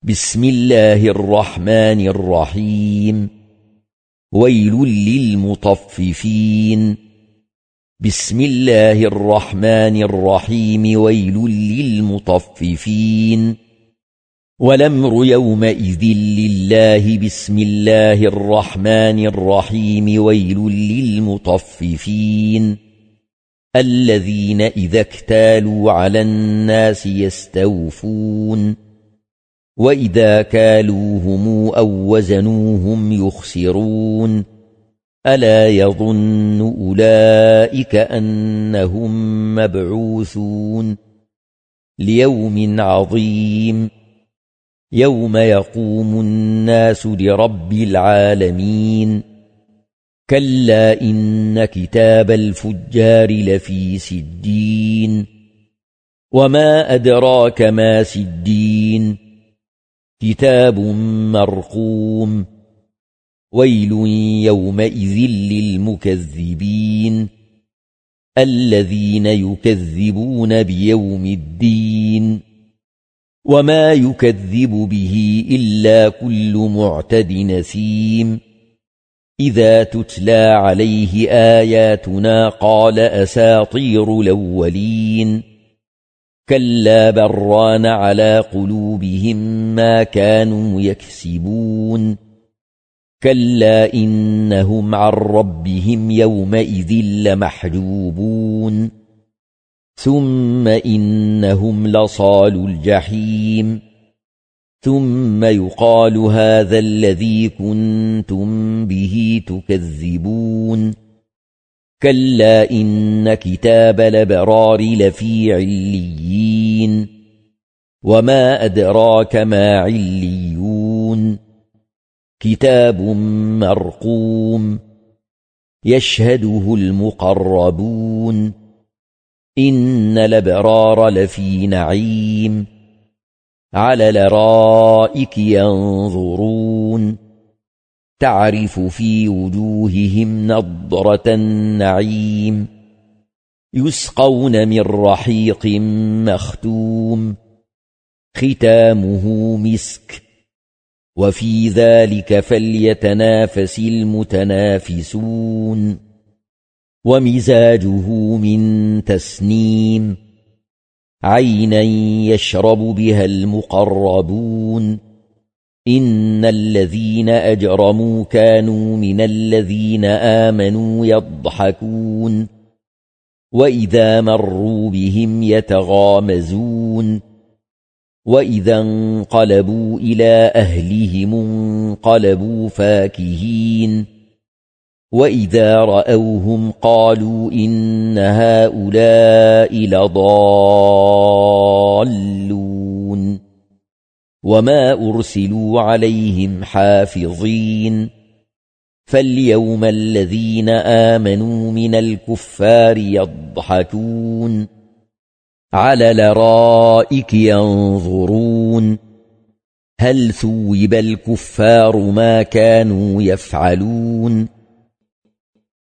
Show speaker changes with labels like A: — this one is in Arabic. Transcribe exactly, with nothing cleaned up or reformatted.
A: بسم الله الرحمن الرحيم ويل للمطففين بسم الله الرحمن الرحيم ويل للمطففين والأمر يومئذ لله بسم الله الرحمن الرحيم ويل للمطففين الذين إذا اكتالوا على الناس يستوفون وإذا كالوهم أو وزنوهم يخسرون ألا يظن أولئك أنهم مبعوثون ليوم عظيم يوم يقوم الناس لرب العالمين كلا إن كتاب الفجار لفي سجين وما أدراك ما سجين كتاب مرقوم ويل يومئذ للمكذبين الذين يكذبون بيوم الدين وما يكذب به إلا كل معتد نثيم إذا تتلى عليه آياتنا قال أساطير الأولين كلا بران على قلوبهم ما كانوا يكسبون كلا إنهم عن ربهم يومئذ لمحجوبون ثم إنهم لصالوا الجحيم ثم يقال هذا الذي كنتم به تكذبون كلا إن كتاب الأبرار لفي عليين وما أدراك ما عليون كتاب مرقوم يشهده المقربون إن الأبرار لفي نعيم على الأرائك ينظرون تعرف في وجوههم نضرة النعيم يسقون من رحيق مختوم ختامه مسك وفي ذلك فليتنافس المتنافسون ومزاجه من تسنيم عينا يشرب بها المقربون إن الذين أجرموا كانوا من الذين آمنوا يضحكون وإذا مروا بهم يتغامزون وإذا انقلبوا إلى أهلهم انقلبوا فاكهين وإذا رأوهم قالوا إن هؤلاء لضالون وما أرسلوا عليهم حافظين فاليوم الذين آمنوا من الكفار يضحكون على الأرائك ينظرون هل ثوب الكفار ما كانوا يفعلون